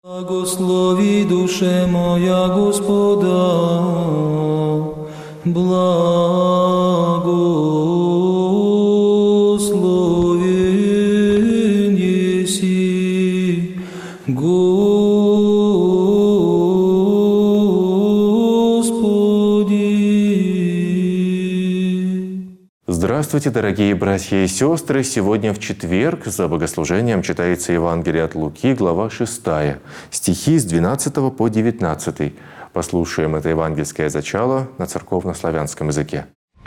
Благослови душе моя Господа, благословен еси, Господи. Здравствуйте, дорогие братья и сестры! Сегодня в четверг за богослужением читается Евангелие от Луки, глава 6, стихи с 12 по 19. Послушаем это евангельское зачало на церковно-славянском языке.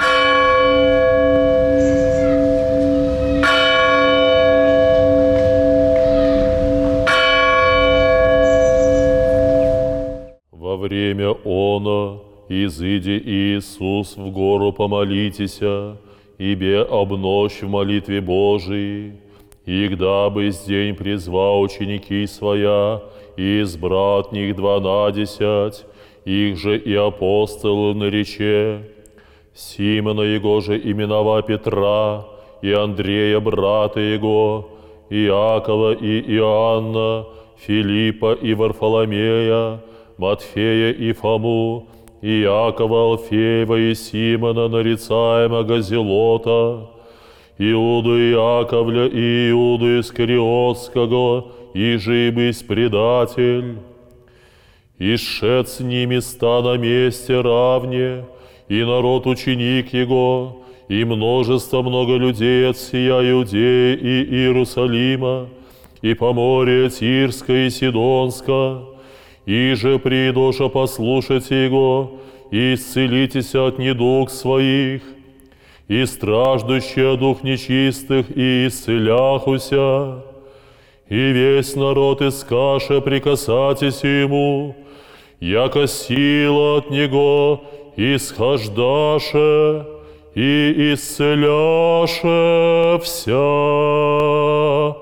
Во время оно, изыди Иисус в гору помолитеся, ибе обнощ в молитве Божией, и гда бы с день призвал ученики своя, и избрат них 12, их же и апостолы нарече, Симона его же именова Петра, и Андрея брата его, Иакова и Иоанна, Филиппа и Варфоломея, Матфея и Фому, Иакова Алфеева и Симона, нарицаемого Зелота, Иуду Иаковля и Иуду Искариотского, и же и бысть предатель. И шед с ними ста на месте равне, и народ ученик его, и множество много людей от сия Иудеи и Иерусалима, и поморья Тирска и Сидонска, и же придоша послушайте его, и исцелитесь от недуг своих, и страждущие дух нечистых, и исцеляхуся, и весь народ искаше прикасатись ему, яко сила от него исхождаше, и исцеляше вся.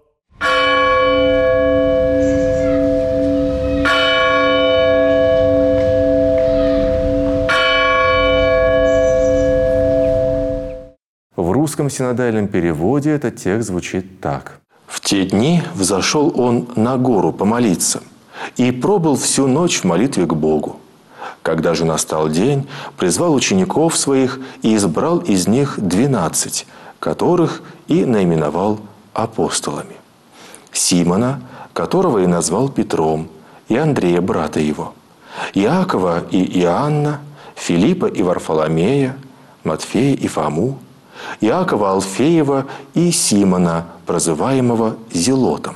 В русском синодальном переводе этот текст звучит так. «В те дни взошел он на гору помолиться и пробыл всю ночь в молитве к Богу. Когда же настал день, призвал учеников своих и избрал из них 12, которых и наименовал апостолами. Симона, которого и назвал Петром, и Андрея, брата его, Иакова и Иоанна, Филиппа и Варфоломея, Матфея и Фому, Иакова Алфеева и Симона, прозываемого Зелотом,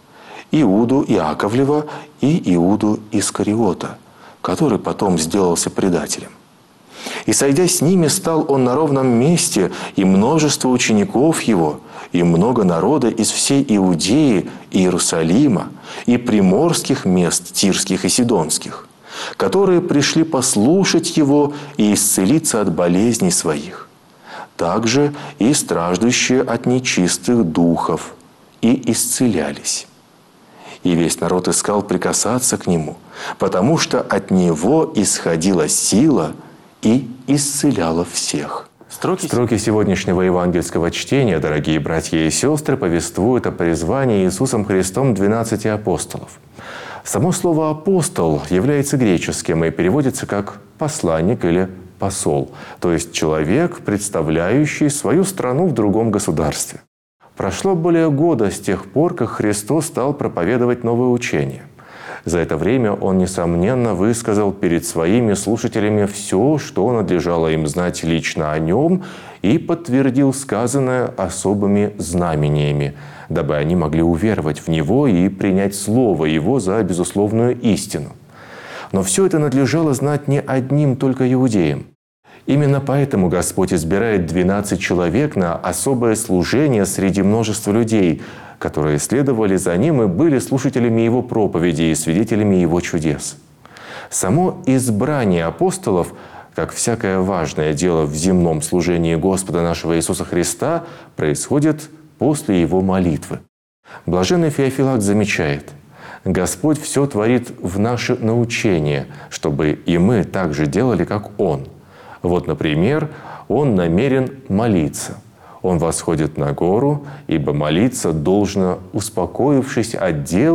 Иуду Иаковлева и Иуду Искариота, который потом сделался предателем. И, сойдя с ними, стал он на ровном месте, и множество учеников его, и много народа из всей Иудеи и Иерусалима, и приморских мест тирских и сидонских, которые пришли послушать его и исцелиться от болезней своих. Также и страждущие от нечистых духов, и исцелялись. И весь народ искал прикасаться к нему, потому что от него исходила сила и исцеляла всех». Строки сегодняшнего евангельского чтения, дорогие братья и сестры, повествуют о призвании Иисусом Христом 12 апостолов. Само слово «апостол» является греческим и переводится как «посланник» или «посол», то есть человек, представляющий свою страну в другом государстве. Прошло более года с тех пор, как Христос стал проповедовать новое учение. За это время Он, несомненно, высказал перед своими слушателями все, что надлежало им знать лично о Нем, и подтвердил сказанное особыми знамениями, дабы они могли уверовать в Него и принять Слово Его за безусловную истину. Но все это надлежало знать не одним только иудеям. Именно поэтому Господь избирает 12 человек на особое служение среди множества людей, которые следовали за Ним и были слушателями Его проповеди и свидетелями Его чудес. Само избрание апостолов, как всякое важное дело в земном служении Господа нашего Иисуса Христа, происходит после Его молитвы. Блаженный Феофилакт замечает: «Господь все творит в наше научение, чтобы и мы так же делали, как Он. Вот, например, Он намерен молиться. Он восходит на гору, ибо молиться должно, успокоившись от дел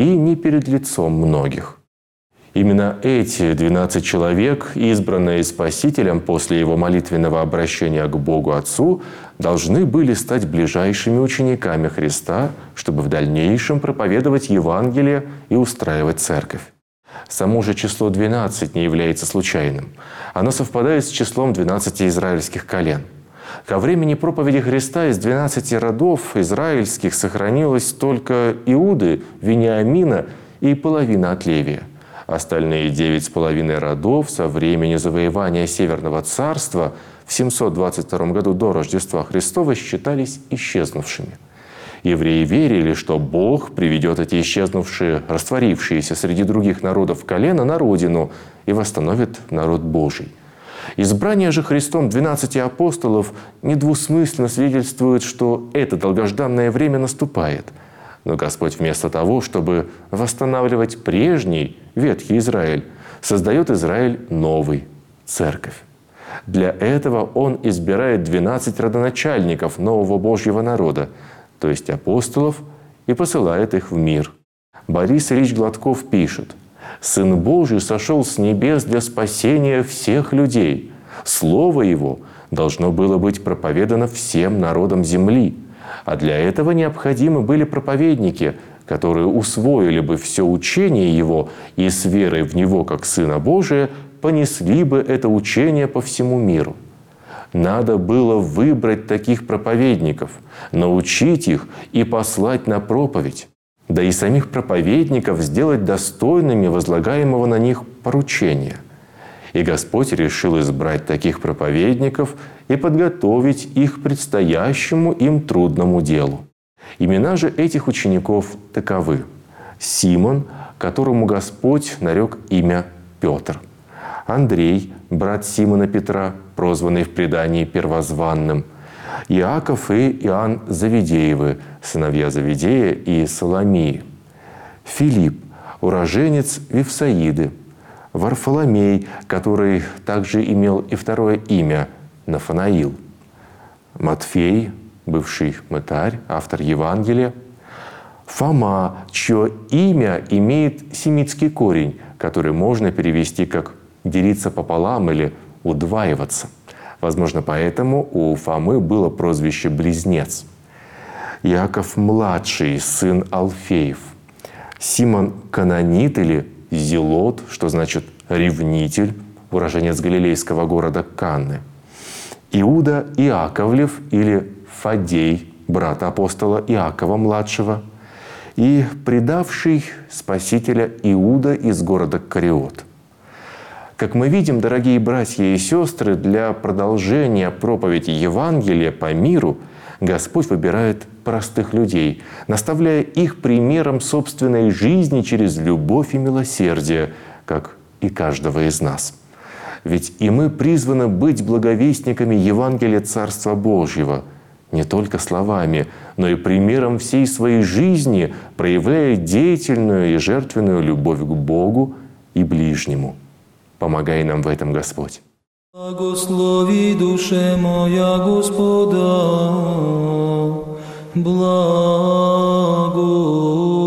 и не перед лицом многих. Именно эти 12 человек, избранные Спасителем после его молитвенного обращения к Богу Отцу, должны были стать ближайшими учениками Христа, чтобы в дальнейшем проповедовать Евангелие и устраивать церковь. Само же число 12 не является случайным. Оно совпадает с числом 12 израильских колен. Ко времени проповеди Христа из 12 родов израильских сохранилось только Иуды, Вениамина и половина от Левия. Остальные 9,5 родов со времени завоевания Северного царства в 722 году до Рождества Христова считались исчезнувшими. Евреи верили, что Бог приведет эти исчезнувшие, растворившиеся среди других народов колена на родину и восстановит народ Божий. Избрание же Христом 12 апостолов недвусмысленно свидетельствует, что это долгожданное время наступает. Но Господь вместо того, чтобы восстанавливать прежний ветхий Израиль, создает Израиль новый – церковь. Для этого Он избирает 12 родоначальников нового Божьего народа, то есть апостолов, и посылает их в мир. Борис Ильич Гладков пишет: «Сын Божий сошел с небес для спасения всех людей. Слово Его должно было быть проповедано всем народам земли. А для этого необходимы были проповедники, которые усвоили бы все учение Его и с верой в Него как Сына Божия понесли бы это учение по всему миру. Надо было выбрать таких проповедников, научить их и послать на проповедь, да и самих проповедников сделать достойными возлагаемого на них поручения. И Господь решил избрать таких проповедников и подготовить их к предстоящему им трудному делу. Имена же этих учеников таковы: Симон, которому Господь нарек имя Петр; Андрей, брат Симона Петра, прозванный в предании Первозванным; Иаков и Иоанн Завидеевы, сыновья Завидея и Соломии; Филипп, уроженец Вифсаиды; Варфоломей, который также имел и второе имя Нафанаил; Матфей, бывший мытарь, автор Евангелия; Фома, чье имя имеет семитский корень, который можно перевести как «делиться пополам» или «удваиваться». Возможно, поэтому у Фомы было прозвище «близнец». Иаков-младший, сын Алфеев; Симон Канонит или Зелот, что значит «ревнитель», уроженец галилейского города Канны; Иуда Иаковлев или Фадей, брат апостола Иакова-младшего; и предавший Спасителя Иуда из города Кариот. Как мы видим, дорогие братья и сестры, для продолжения проповеди Евангелия по миру Господь выбирает простых людей, наставляя их примером собственной жизни через любовь и милосердие, как и каждого из нас. Ведь и мы призваны быть благовестниками Евангелия Царства Божьего, не только словами, но и примером всей своей жизни, проявляя деятельную и жертвенную любовь к Богу и ближнему. Помогай нам в этом, Господь. Благослови душе моя Господа, благо.